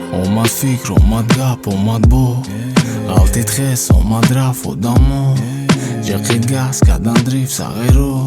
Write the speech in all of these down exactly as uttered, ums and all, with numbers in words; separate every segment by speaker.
Speaker 1: Omad fikr, omad gap, omad bo Alltid ħes, omad raf u damu Ġeqid gas, kadan drif sa ghejru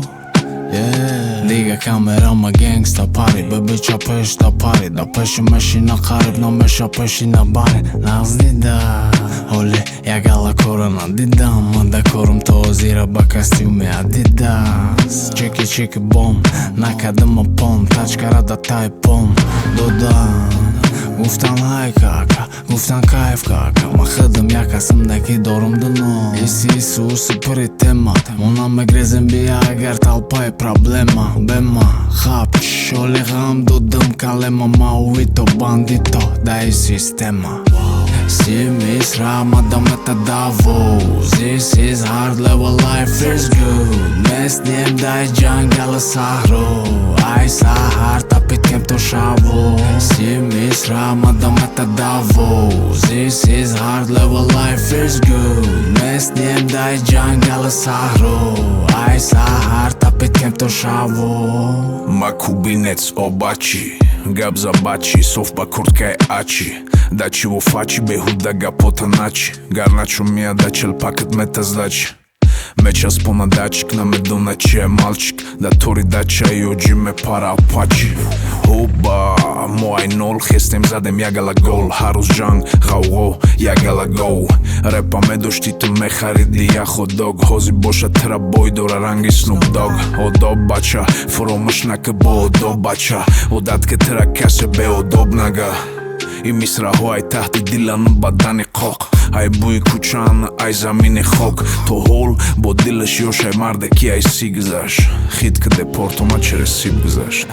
Speaker 1: Diga kamera ma gangsta pari Bebiċa pesh ta pari Da peshi mexina qarib Na mesha peshina bari Nazdi da Oli, jagala korona dida Manda korum to zira ba kostiumi Adidas Čeki čeki bom Nakadama pom Taċkara da taj pom Dodan Guftan ħaj kaka, guftan kajf kaka Ma xedem jaka simdeki dorum dëno Isi isu usi për i tema Muna me grezin bija e ger talpaj problema Bema, hap, sholi gham do dëm kalema Ma uito bandito, da i sistema Si misra ma da me të davo This is hard level life is good Mes njem da i gjangale sahro Aj sa hard tapit kem të shavo Si misra ma da me të davo This is hard level life is good Mes njem da i gjangale sahro Aj sa hard tapit kem të shavo
Speaker 2: Ma kubinec o baci Gabza baci, sof pa kurtka e aci Da që vo faci, behu da ga po të naci Garnačo mija da qel pakët me të zlaci Me qas po na daci, këna me dona që e malqik Da tori da që ajo gjy me para apaci Hoba, moaj nol, hestem zadem jagala gol Harus gjang, gau jagala go Repa me do shtitë me haridi ja hot dog Hozi bosha tëra boj, dora rangi Snoop Dogg O do baqa, foro më shnake bo o do baqa O datë këtëra kase be o do bnaga I misra ho aj tahti dilla në badani kok Aj buj kuqan, aj zamini khok To hol, bo dillësh josh aj marde kja i si gëzash Hit këtë deporto ma qere si gëzash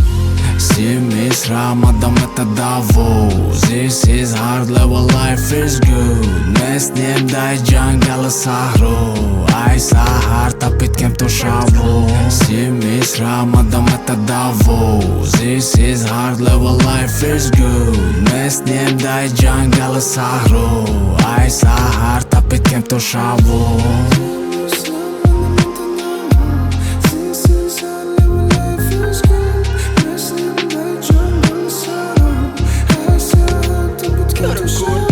Speaker 1: Si misra ma da me të davo This is hard level life is good Mes njem da i gjangale sahro Aj sa hard tapit kem të shavo Si misra ma da me të davo This is hard level life is good Mes njem da i gjangale sahro Aj sa hard tapit kem të shavo
Speaker 3: Good.